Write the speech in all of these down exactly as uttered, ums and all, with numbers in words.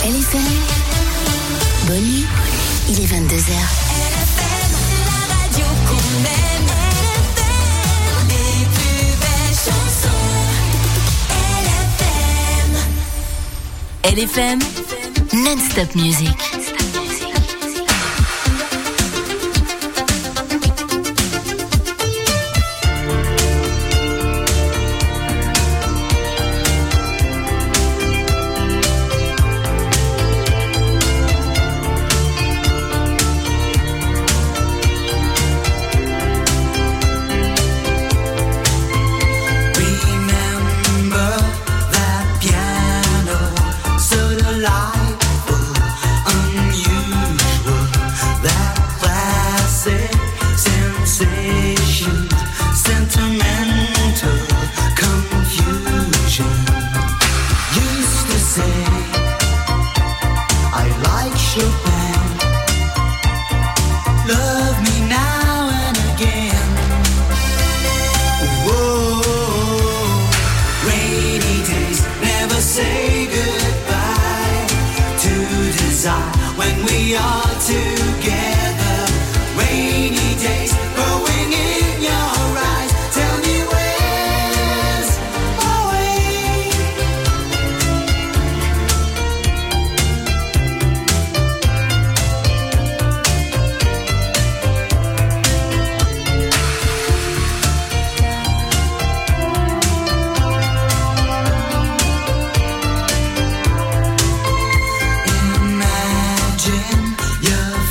L F M. Bonne nuit, il est vingt-deux heures. L F M, la radio qu'on aime. L F M, les plus belles chansons. L F M, non-stop music. Imagine your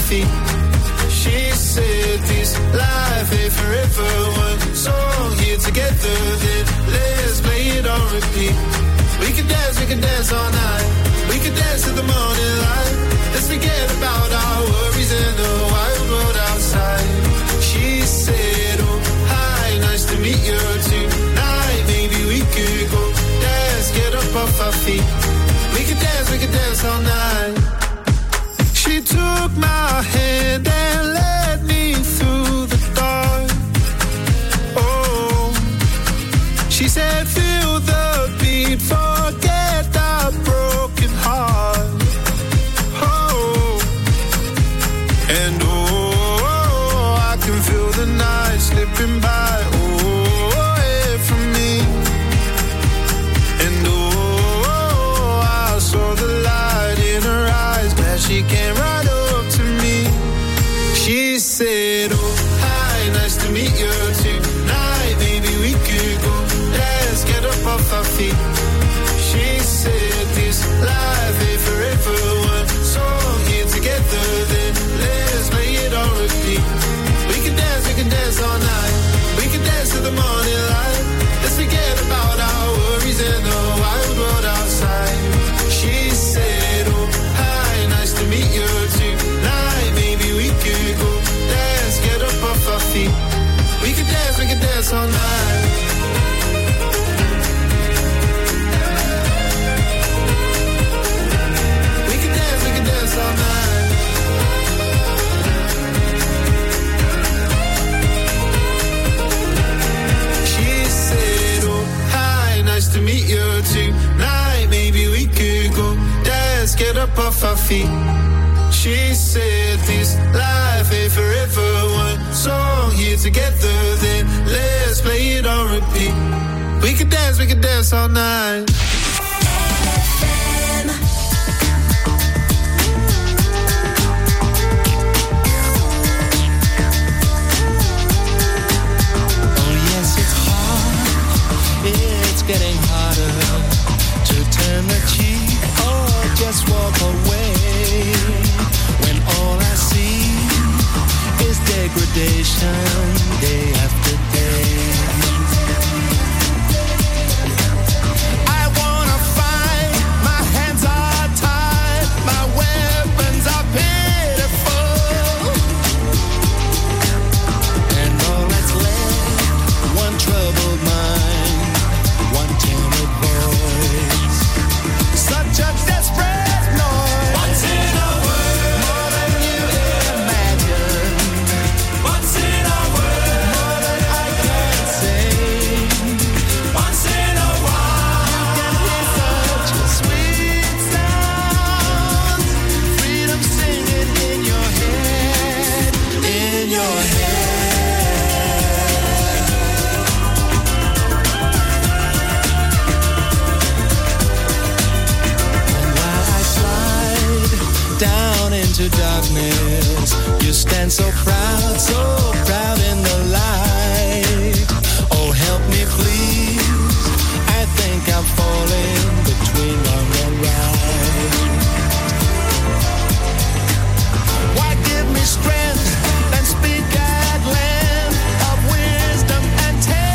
feet. She said this life ain't forever. One song here together, then let's play it on repeat. We can dance, we can dance all night. We can dance to the morning light. Let's forget about our worries and the wild world outside. She said, oh, hi, nice to meet you tonight. Maybe we could go dance, get up off our feet. We can dance, we can dance all night. She took my hand and led me through the dark. Oh, she said, feel the beat, forget the broken heart. Oh, and oh, I can feel the night slipping by. Oh, away from me. And oh, I saw the light in her eyes. Glad she came right up to me. She said, oh, hi, nice to meet you tonight. Maybe we could go dance, get up off our feet. She said this life ain't forever. One song here together, then let's play it on repeat. We can dance, we can dance all night. We can dance to the morning light. Let's forget about our worries and the wild world outside. She said, oh, hi, nice to meet you tonight. Maybe we could go dance, get up off our feet. We can dance, we can dance all night. We can dance, we can dance all night. She said, oh, hi, nice to meet you tonight. Maybe we could go dance, get up off our feet. She said this life ain't forever. One song here together, then let's play it on repeat. We can dance, we can dance all night. Oh yes, it's hard. It's getting harder to turn the cheek or just walk away. When all I see is degradation day after day. I wanna fight, my hands are tied, my weapons are pitiful. And all that's left, one troubled mind, one timid voice. Such a desperate noise. What's in a word? More than you imagine. What's in a word? More than I can say. Once in a while, you can hear such a sweet sound. Freedom singing in your head, in your head. And while I slide down into darkness, you stand so proud, so proud in the light. Oh, help me please, I think I'm falling between wrong and right. Why give me strength and speak at length of wisdom and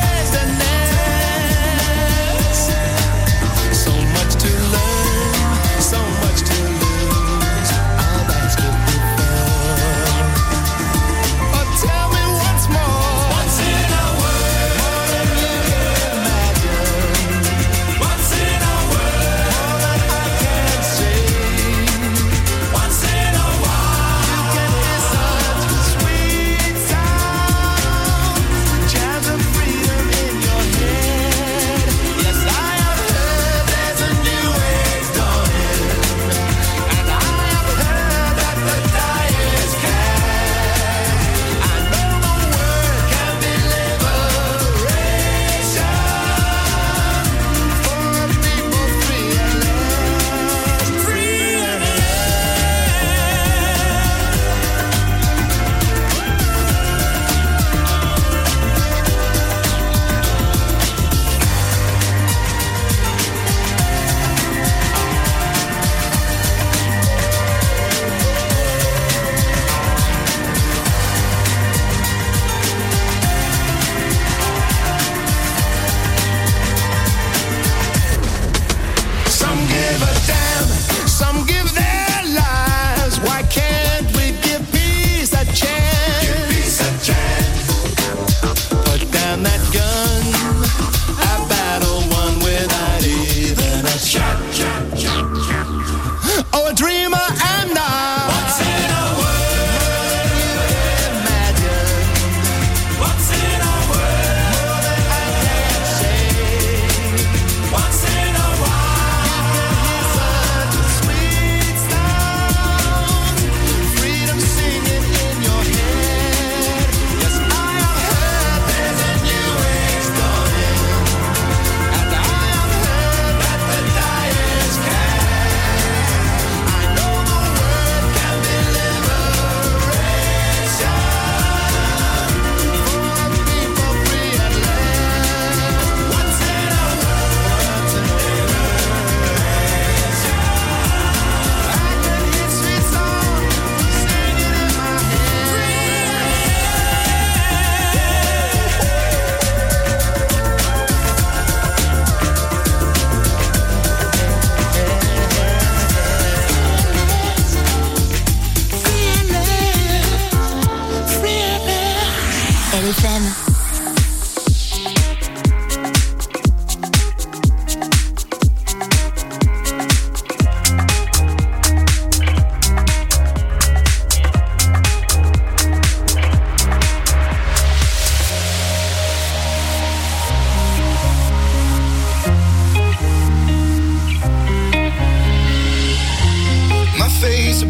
tenderness? So much to learn, so much to lose. I've asked it before. Oh, tell me once more. What's in a word? More than you can imagine. What's in a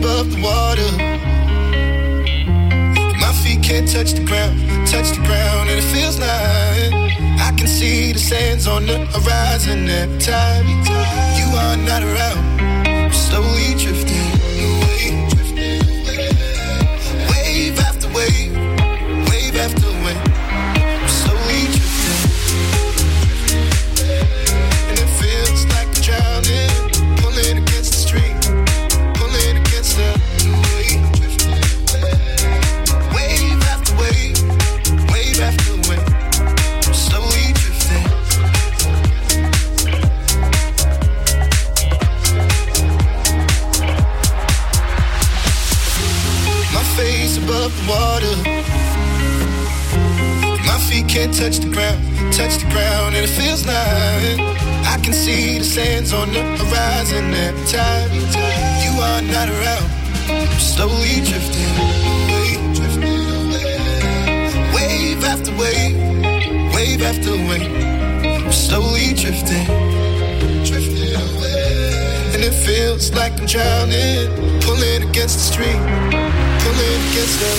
above the water. My feet can't touch the ground, touch the ground, and it feels like I can see the sands on the horizon every time you are not around. I'm slowly drifting away, wave after wave, wave after wave. I'm slowly drifting, and it feels like I'm drowning, pulling against the stream, pulling against the wave, wave after wave, wave after wave. I'm slowly drifting. My face above the water. My feet can't touch the ground, touch the ground, and it feels like I can see the sands on the horizon every time you are not around. I'm slowly drifting away, drifting away. Wave after wave, wave after wave. I'm slowly drifting, drifting away. And it feels like I'm drowning, pulling against the stream, pulling against the.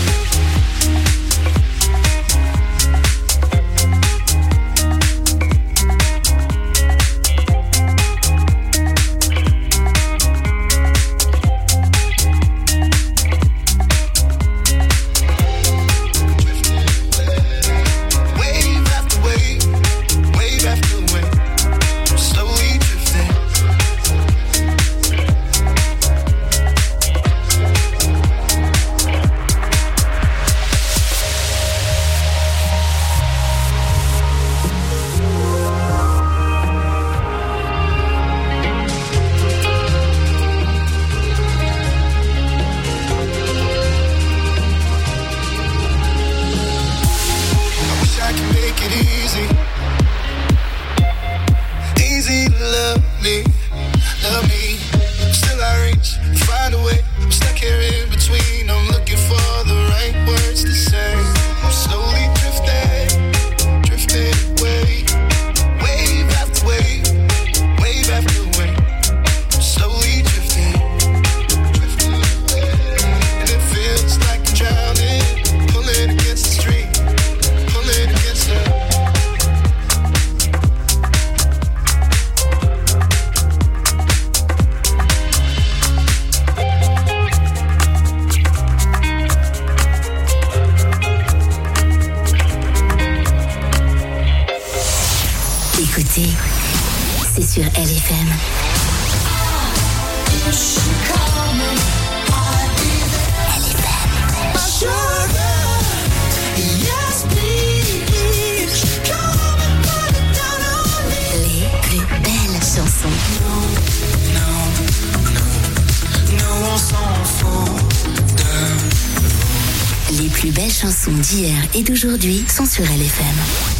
D'hier et d'aujourd'hui sont sur L F M.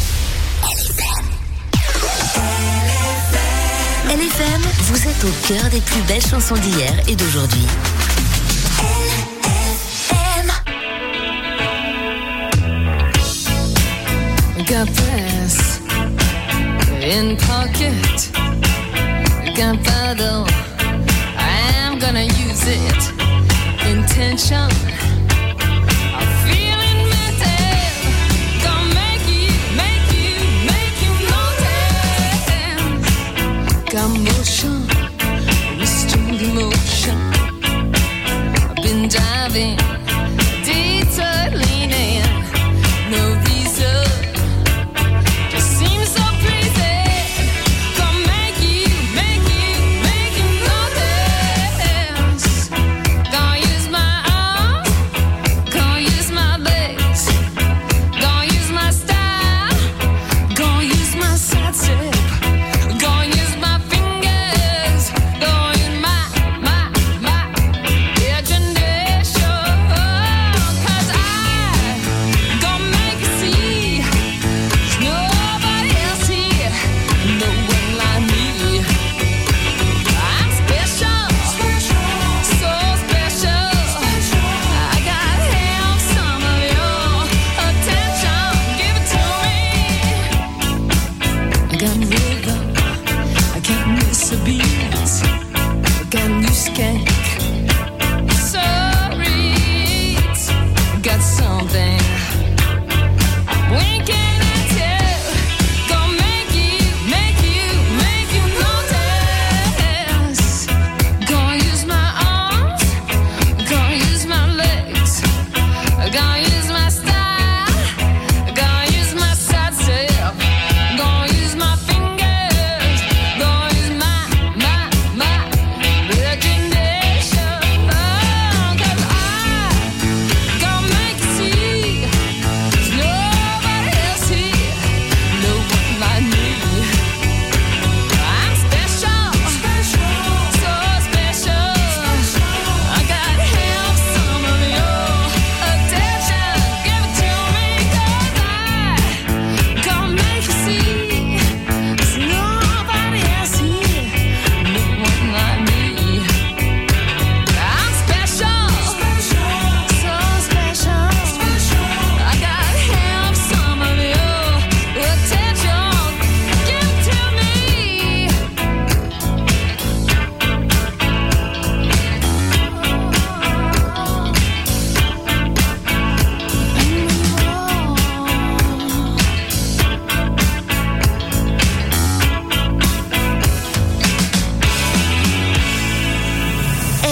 L F M, vous êtes au cœur des plus belles chansons d'hier et d'aujourd'hui. L F M. Got press in pocket, gunpowder, I am gonna use it. Intention. Got motion, restrained emotion. I've been diving, detour leaning, no reason. Just seems so crazy. Gonna make you, make you, make you notice. Gonna use my arm, gonna use my legs, gonna use my style, gonna use my side step.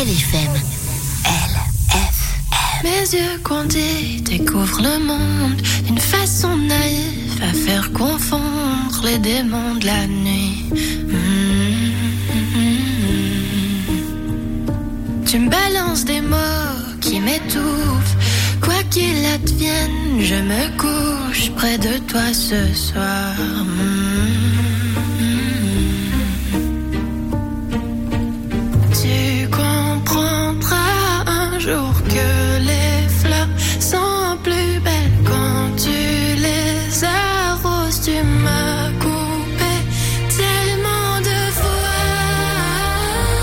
L F M. L F M. Mes yeux condés découvrent le monde d'une façon naïve à faire confondre les démons de la nuit. Mmh. Tu me balances des mots qui m'étouffent. Quoi qu'il advienne, je me couche près de toi ce soir. Mmh. Tu comprendras un jour que les fleurs sont plus belles quand tu les arroses. Tu m'as coupé tellement de fois.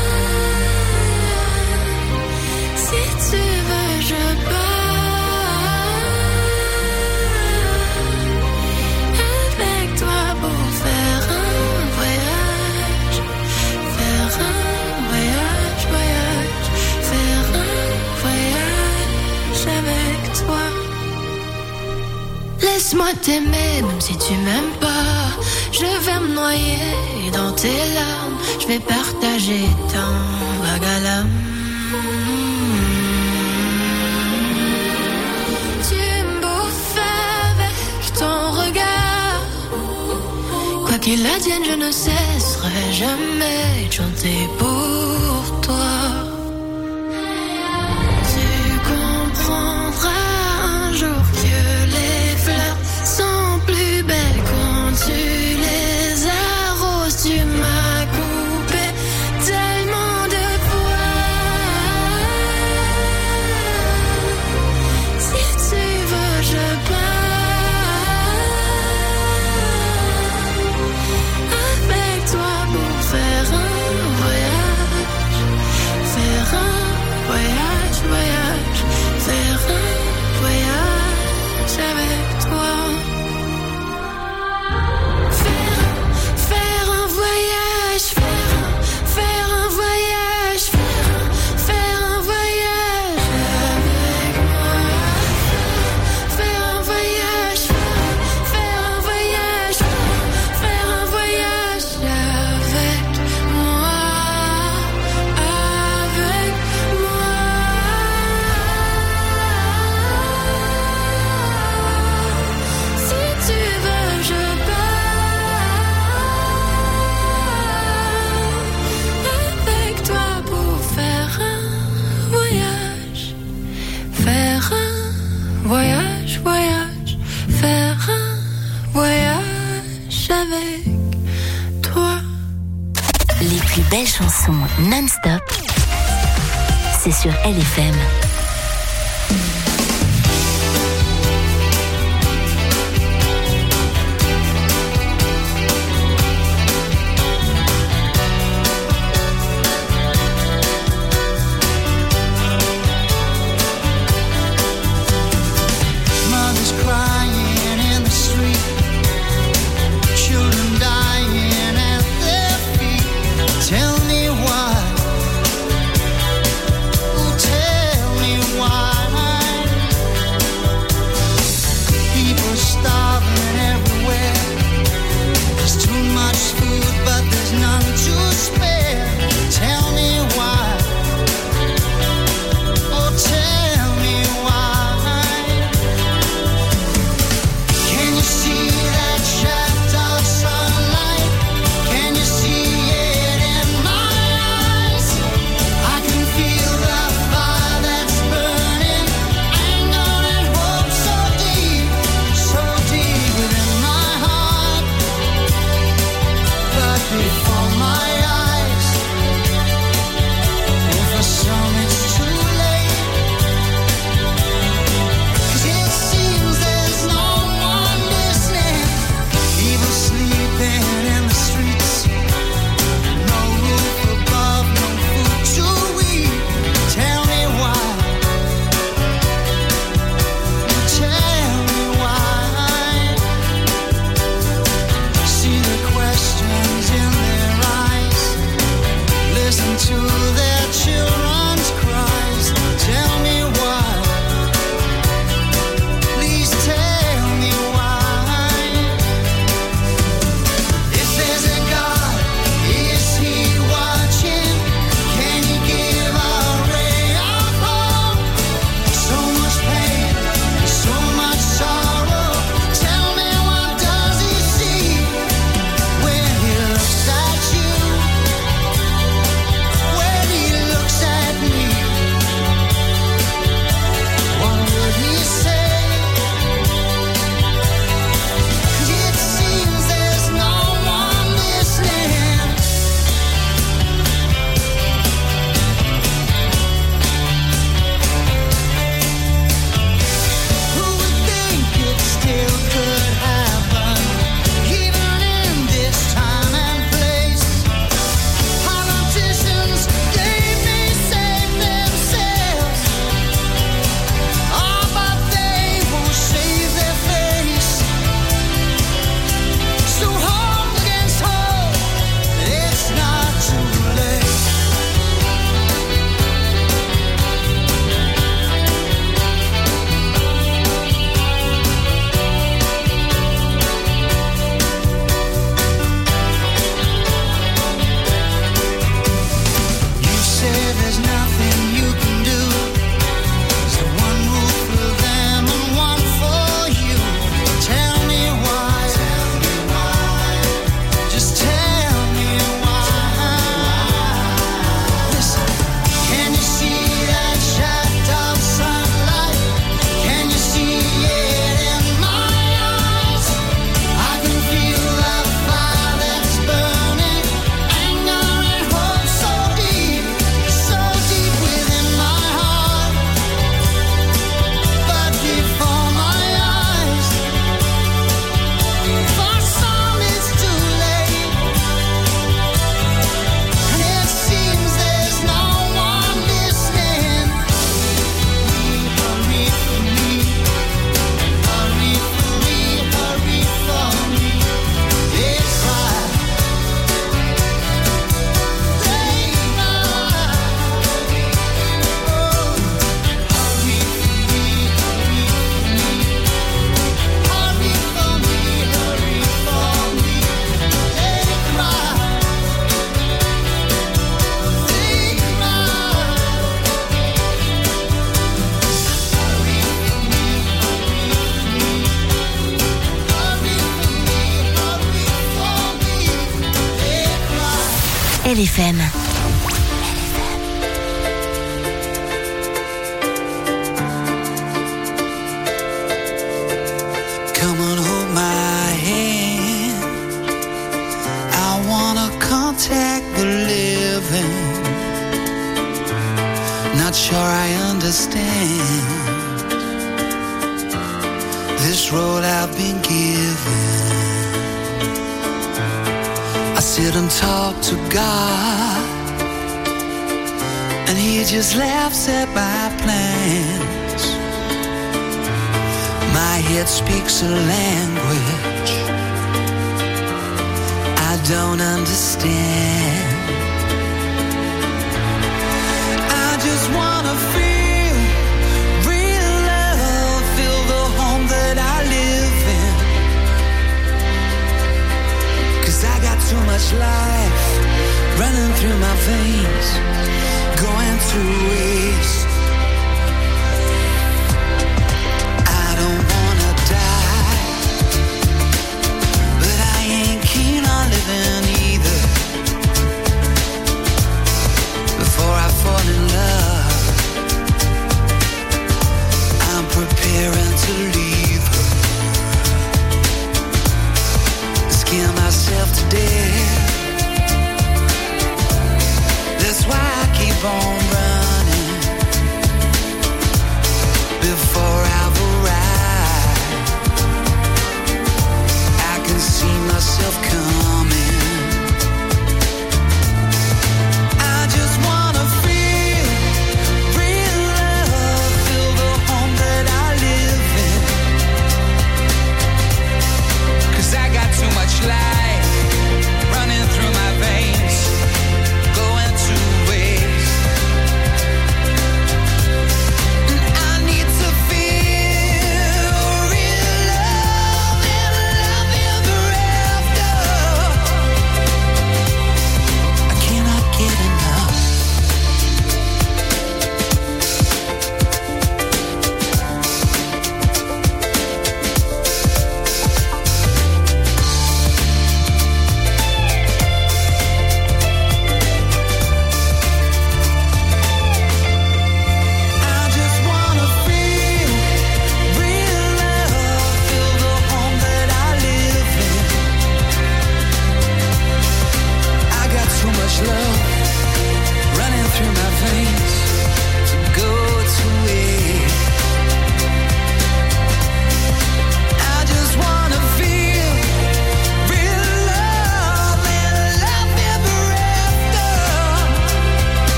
Si tu veux, je pars avec toi pour faire un voyage, faire un voyage, voyage, faire un voyage avec toi. Laisse-moi t'aimer même si tu m'aimes pas. Je vais me noyer dans tes larmes. Je vais partager ton vague à l'âme. Tu me bouffes avec ton regard. Quoi qu'il advienne, je ne cesserai jamais de chanter pour toi. Tu comprendras un jour que les fleurs sont plus belles quand tu les arroses. Tu m'as coupé tellement de fois. Si tu veux, je pars avec toi pour faire un voyage, faire un voyage, voyage, faire un voyage avec toi. Faire, faire un voyage, faire, faire un voyage, faire, faire un voyage avec moi. Faire un voyage, faire un voyage, faire un voyage avec moi, avec moi. Si tu veux, je pars avec toi pour faire un voyage, faire un voyage, voyage, faire un voyage avec toi. Les plus belles chansons non-stop, c'est sur L F M. Mothers crying in the street, children dying at their feet. Tell me why, oh tell me why. L F M. Come and hold my hand. I wanna contact the living. Not sure I understand this road I've been given. I sit and talk to God, and He just laughs at my plans. My head speaks a language I don't understand. I just wanna feel real love, feel the home that I live in. 'Cause I got too much life running through my veins, going to waste. I don't wanna die, but I ain't keen on living either. Before I fall in love, I'm preparing to leave her. Scare myself to death. That's why I keep on running.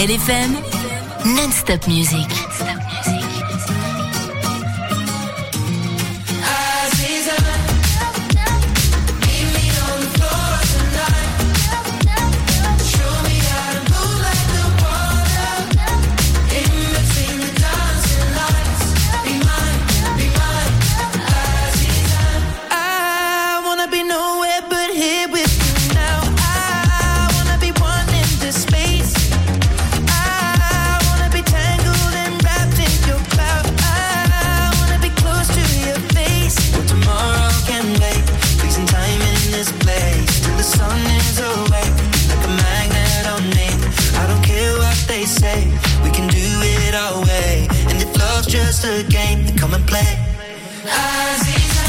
L F M, non-stop music. Just a game, then come and play. Aziza,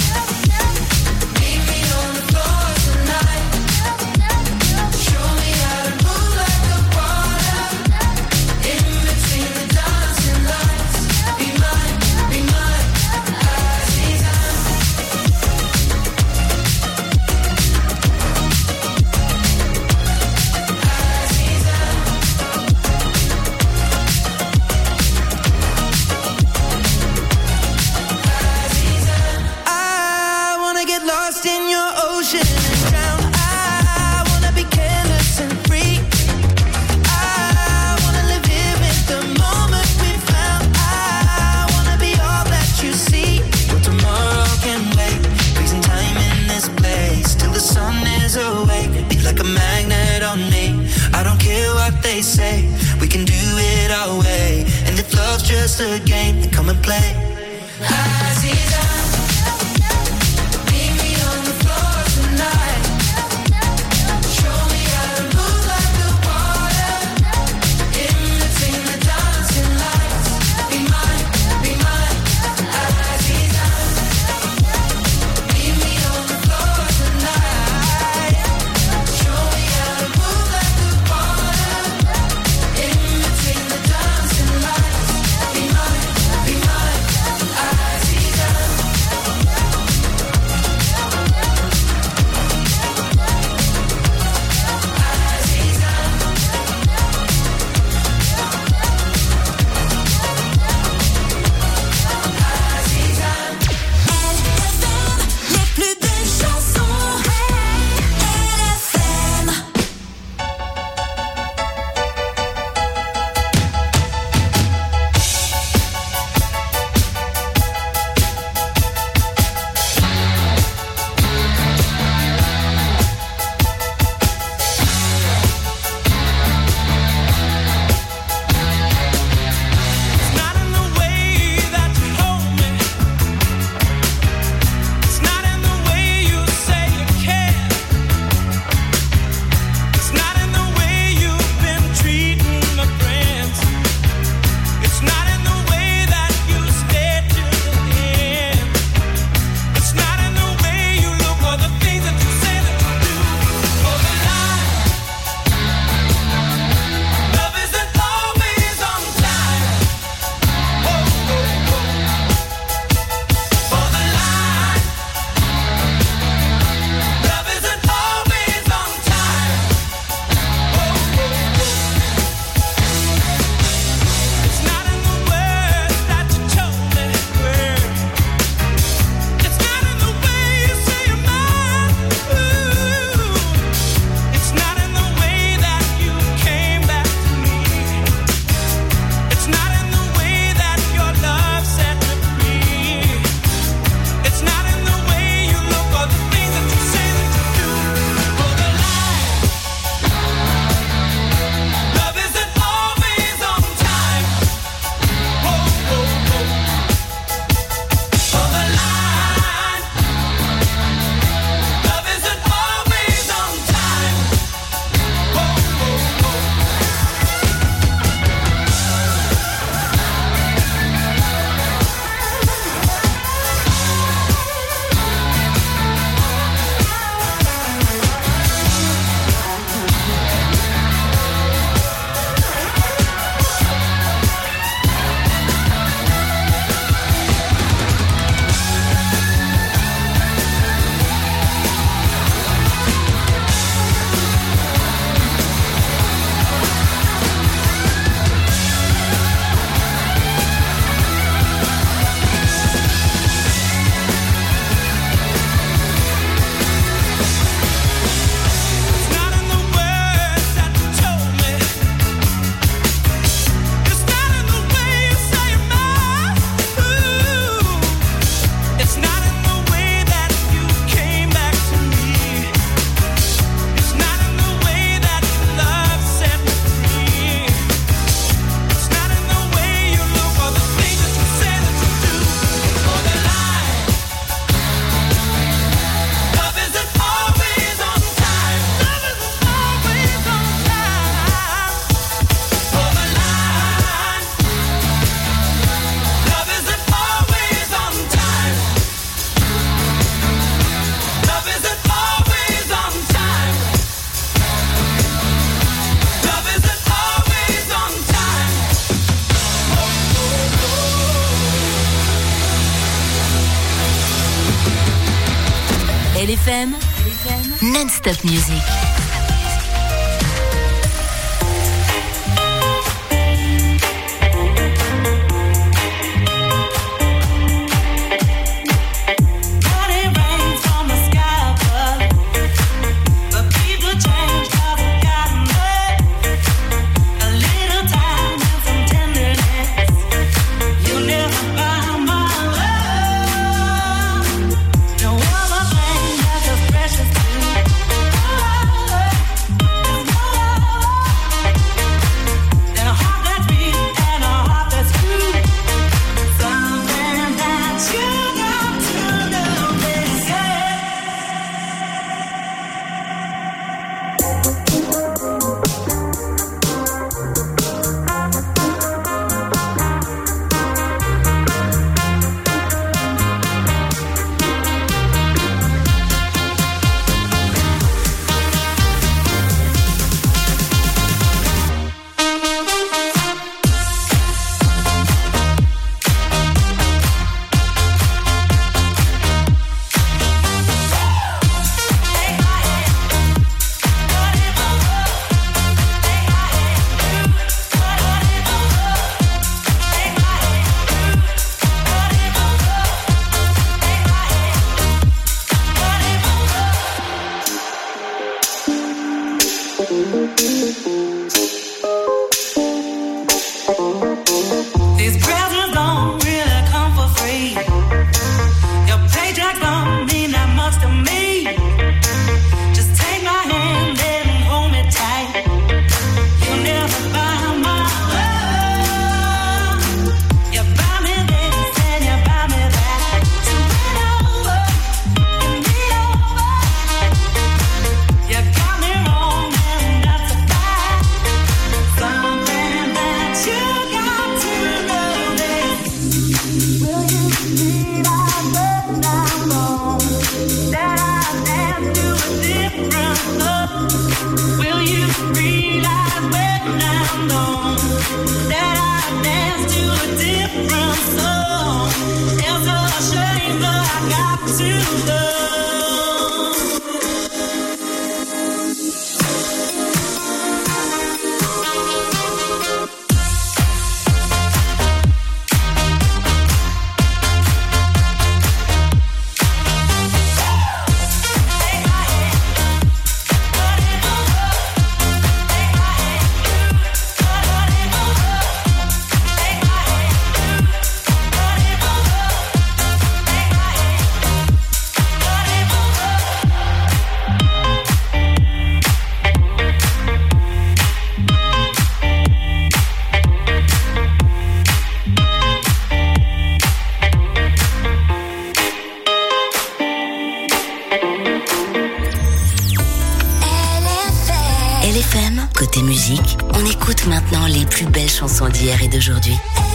meet me on the floor tonight. Show me how to move like the water. In between the dancing lights. Be mine, be mine, Aziza. They say we can do it our way, and if love's just a game, then come and play. Aziza, meet me on the floor tonight. Show me how to move like the water. In between the dancing lights. Be mine, be mine, Aziza. Meet me on the floor tonight. Show me how to move like the water. In between the dancing lights. Be mine, be mine, Aziza. L F M, non-stop music. Chansons d'hier et d'aujourd'hui.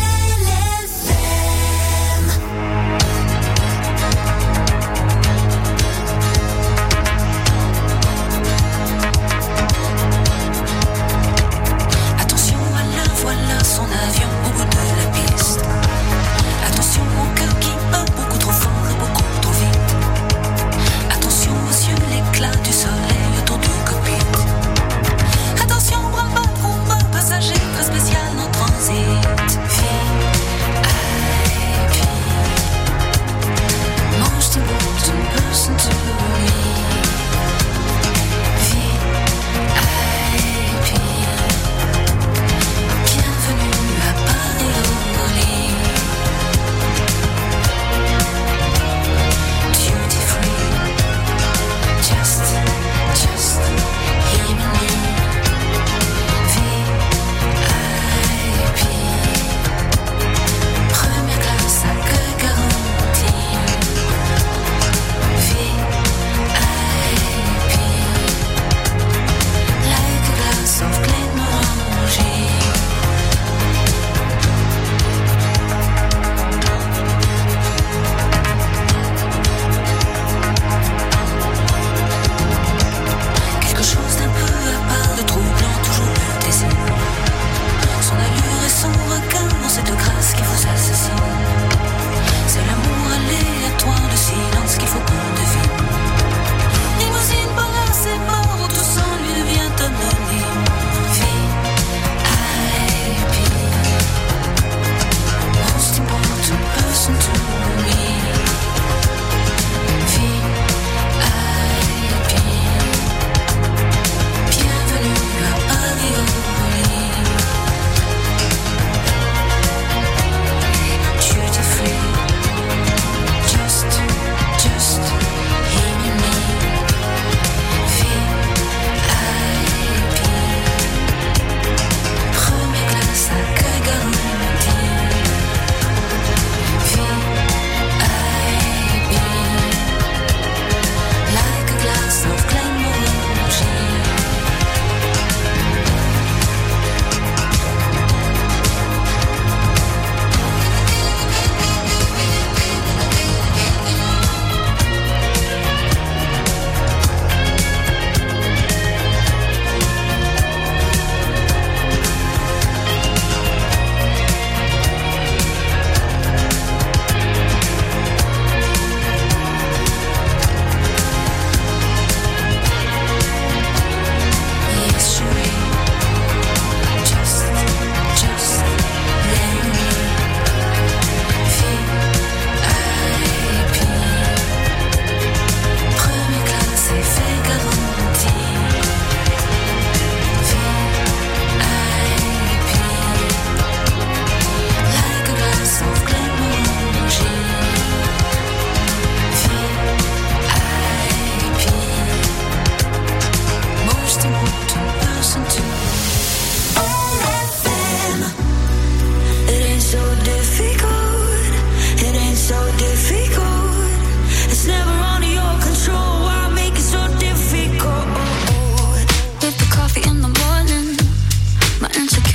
Attention à la voilà son avion au bout de la piste. Attention au cœur qui bat beaucoup trop fort et beaucoup trop vite. Attention aux yeux, l'éclat du soleil autour du cockpit. Attention, bras bas, passager très spécial en transit.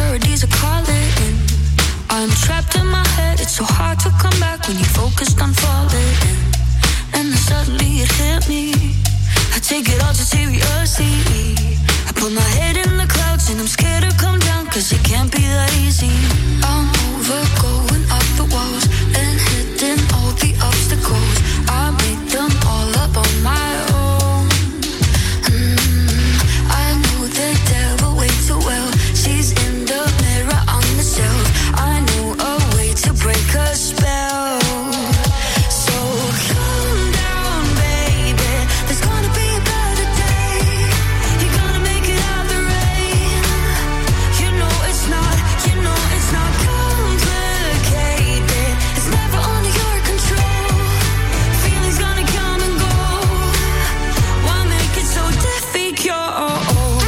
priorities are calling. I'm trapped in my head, it's so hard to come back when you're focused on falling. And then suddenly it hit me, I take it all too seriously. I put my head in the clouds and I'm scared to come down, cause it can't be that easy. I'm over going up the walls and hitting all the obstacles. I made them all up on my own. mm, I know the devil way too well. She's in the mirror on the shelf. I know a way to break her spell. So calm down, baby, there's gonna be a better day. You're gonna make it out the rain. You know it's not, you know it's not complicated. It's never under your control. Feelings gonna come and go. Why make it so difficult?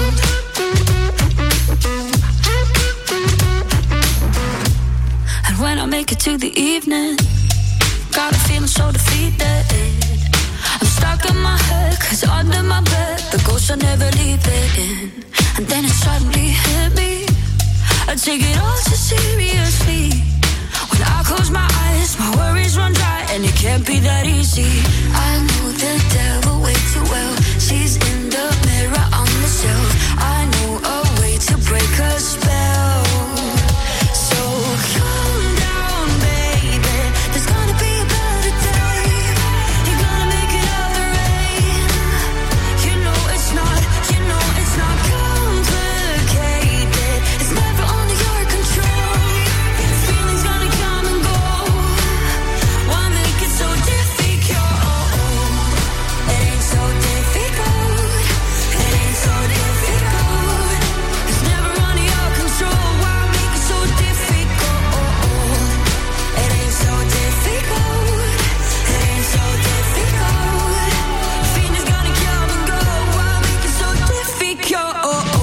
And when I make it to the evening, got a feeling so defeated. I'm stuck in my head, cause under my bed the ghosts are never leaving. And then it suddenly hit me, I take it all so seriously. When I close my eyes, my worries run dry, and it can't be that easy. I know the devil way too well. She's in the mirror on the shelf. I know a way to break her spell. So calm down, baby, there's gonna be a better day. You're gonna make it out the rain. You know it's not, you know it's not complicated. It's never under your control. Feelings gonna come and go. Why make it so difficult? It ain't so difficult. It ain't so difficult. It's never under your control. Why make it so difficult? It ain't so difficult. It ain't so difficult. Feelings gonna come and go. Why make it so difficult?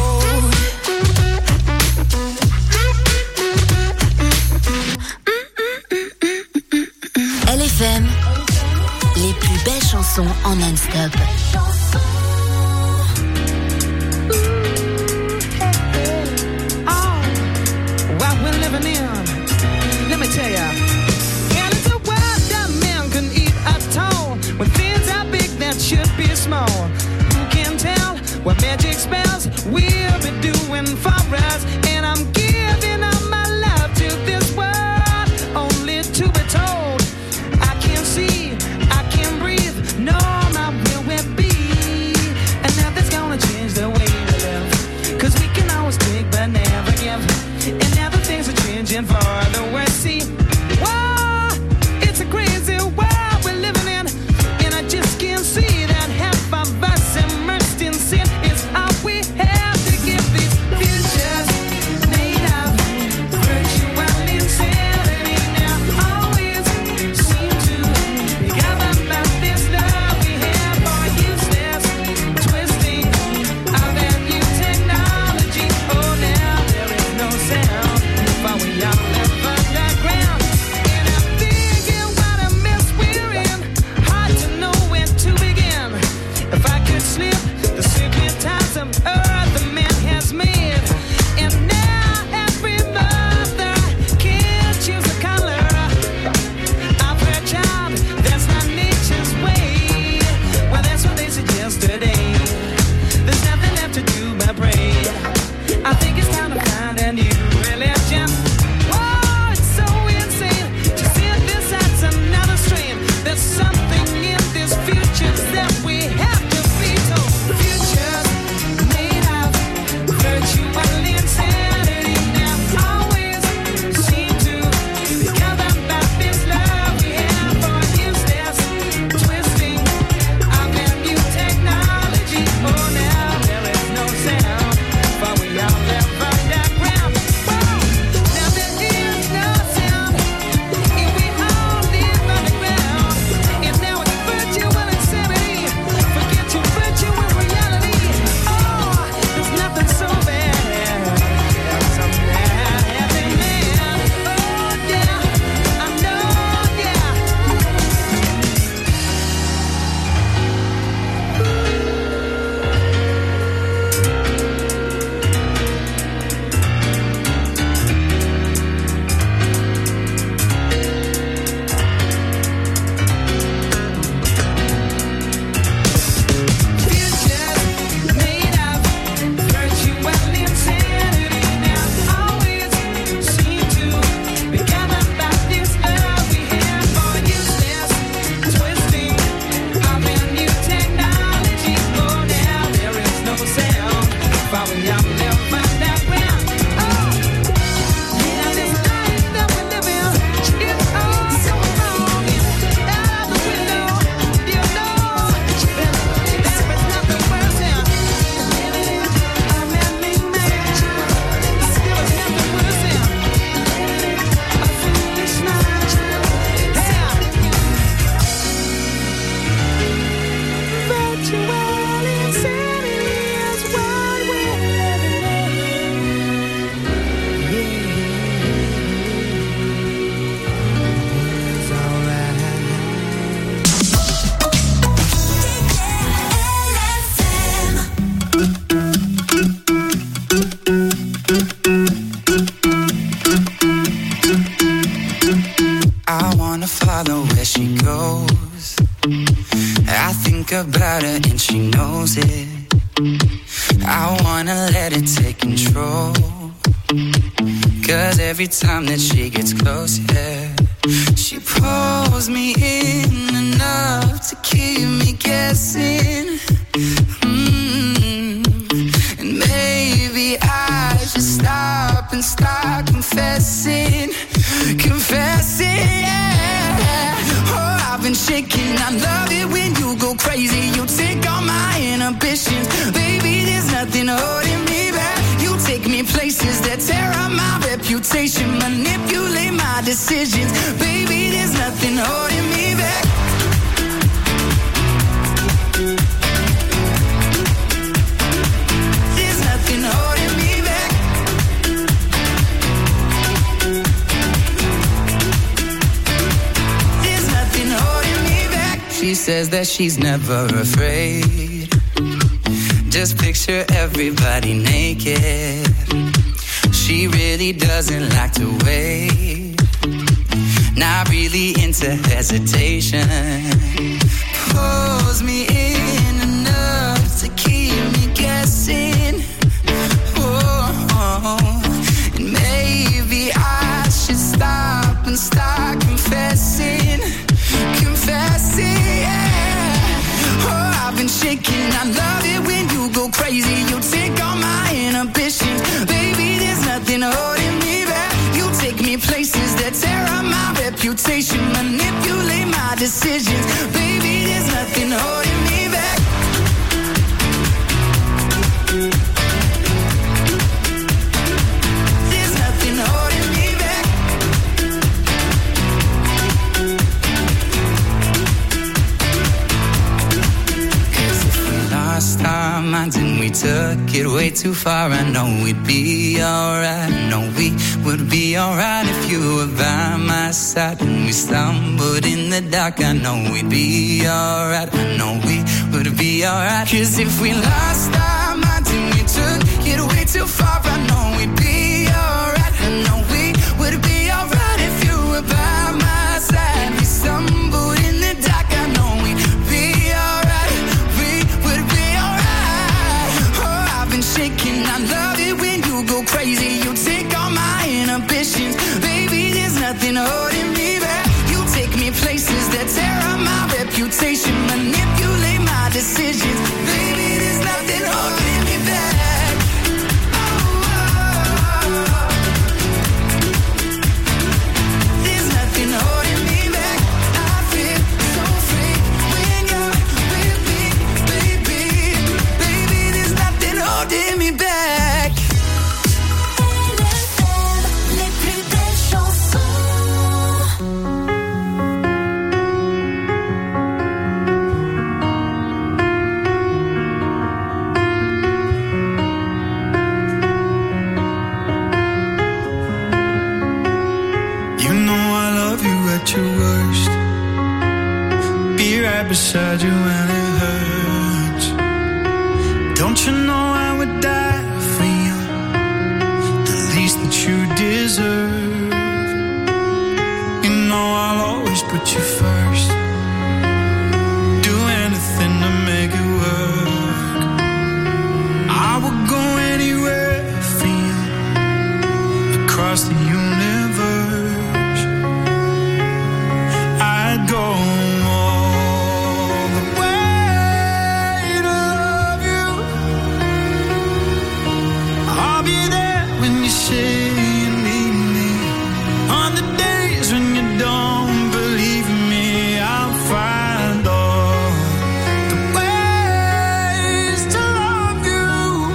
L F M, les plus belles chansons en non-stop. Oh, what we're living in, let me tell ya. And it's a world that man can eat at all, when things are big that should be small. Who can tell what magic spells we'll be doing for us? And I'm giving up my love to this world, only to be told I can't see, I can't breathe, no, my will will be. And nothing's gonna change the way we live, cause we can always take but never give. And now the things are changing for the worse. See, whoa, it's a crazy world we're living in, and I just can't see that half of us immersed in sin is all we have to give these futures made of virtual insanity. Now always seem to be governed by this love we have for useless twisting of that new technology. Oh, now there is no sound before we all live. knows it. I wanna let it take control. Cause every time that she gets close, yeah, she pulls me in enough to keep me guessing. Mm-hmm. And maybe I should stop and start confessing. Confessing, yeah. Oh, I've been shaking. I love it when you go crazy. You take all my inhibitions. Baby, there's nothing holding me back. You take me places that tear up my reputation. Manipulate my decisions. Baby, there's nothing holding me back. There's nothing holding me back. There's nothing holding me back. She says that she's never afraid. Just picture everybody naked. She really doesn't like to wait. Not really into hesitation. Pulls me in enough to keep me guessing. Oh, and maybe I should stop and start confessing. Confessing, yeah. Oh, I've been shaking. I love it when you go crazy. You take all my inhibitions. Baby, there's nothing holding me back. You take me places that tear up my reputation. Manipulate my decisions. Baby, there's nothing holding me back. There's nothing holding me back. Cause if we lost our minds and we took it way too far, I know we'd be alright. I know we would be alright if you were by my side. When we stumbled in the dark, I know we'd be alright. I know we would be alright. Cause if we lost our minds and we took it way too far, I know we'd be alright. I know we would be alright if you were by my side. We stumbled in the dark, I know we'd be alright. We would be alright. Oh, I've been shaking. I love it when you go crazy. You take all my inhibitions. Baby, there's nothing holding me back. You take me places that tear up my reputation. Manipulate my decisions. Baby, there's nothing holding me back. Oh, oh, oh. There's nothing holding me back. I feel so free when you're with me, baby. Baby, there's nothing holding me back. Les plus belles chansons. You know I love you at your worst. Be right beside you when it hurts. Don't you know I would die for you? The least that you deserve. You know I'll always put you first. Do anything to make it work. I would go anywhere for you. Across the universe, I'd go all the way to love you. I'll be there when you say you need me. On the days when you don't believe me, I'll find all the ways to love you.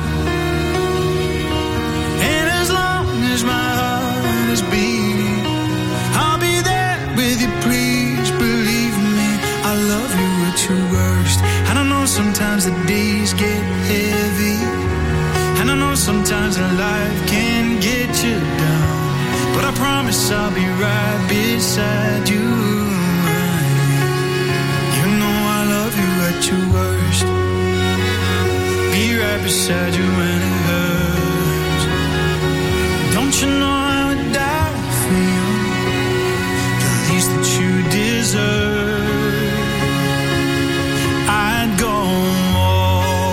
And as long as my heart is beating, I'll be there with you, please believe me. I love you at your worst. And I know sometimes the days get heavy, and I know sometimes that life can get you down, but I promise I'll be right beside you. You know I love you at your worst. Be right beside you when it hurts. Don't you know I would die for you? The least that you deserve. I'd go all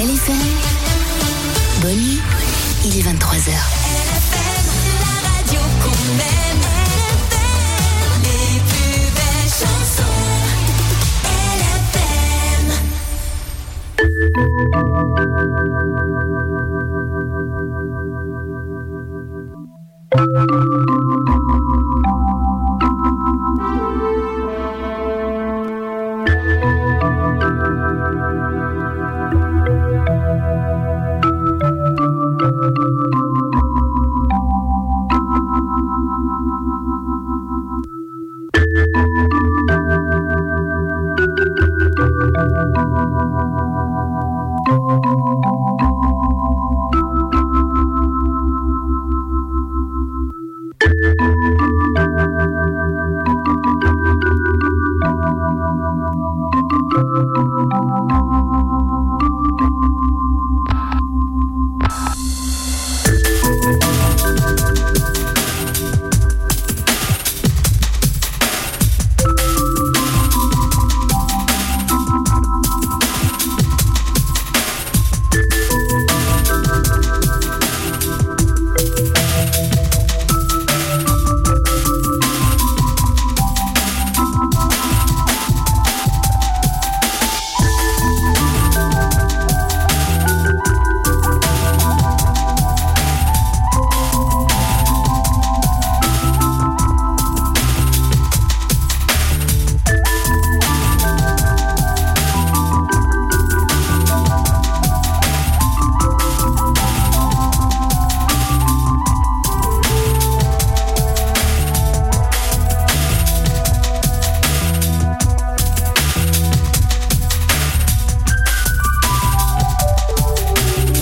L F M. Bonne nuit, il est vingt-trois heures. L F M, la radio qu'on aime. L F M, les plus belles chansons. L F M.